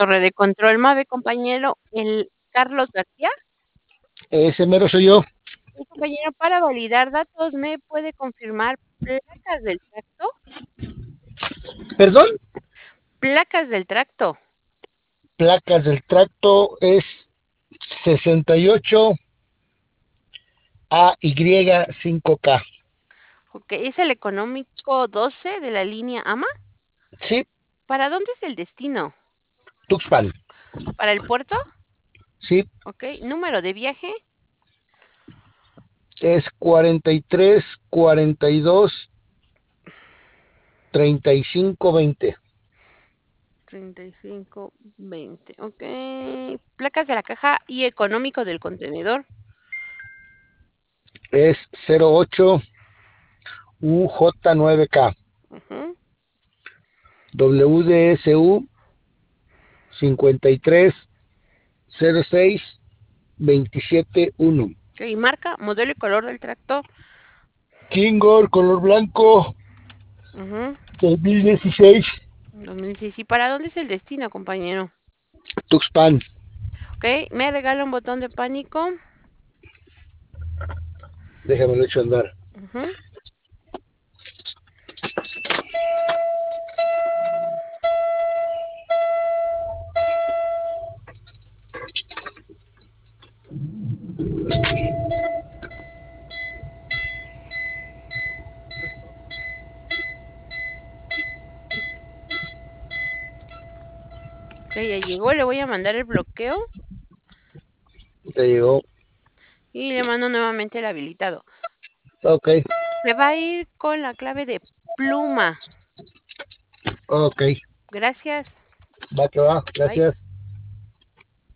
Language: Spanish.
torre de control MAVE, compañero, el Carlos García. Ese mero soy yo. Sí, compañero, para validar datos, ¿me puede confirmar placas del tracto? Perdón, Placas del tracto. placas del tracto es 68 AY5K. Ok, ¿es el económico 12 de la línea AMA? Sí, ¿Para dónde es el destino? Tuxpan. ¿Para el puerto? Sí, Ok, ¿número de viaje? es 43 42 35 20. 3520. Ok. Placas de la caja y económico del contenedor. Es 08 UJ9K. Ujú. WDSU 53 06 27 1. Ok, marca, modelo y color del tractor. Kingor color blanco Ujú. 2016. 2006. ¿Y para dónde es el destino, compañero? Tuxpan. Ok, me regala un botón de pánico. Déjame lo echo a andar. Ujú. Ok, ya llegó. Le voy a mandar el bloqueo Ya llegó. y le mando nuevamente el habilitado. Ok, Se va a ir con la clave de pluma. ok. Gracias. Va que va. Bye. Gracias.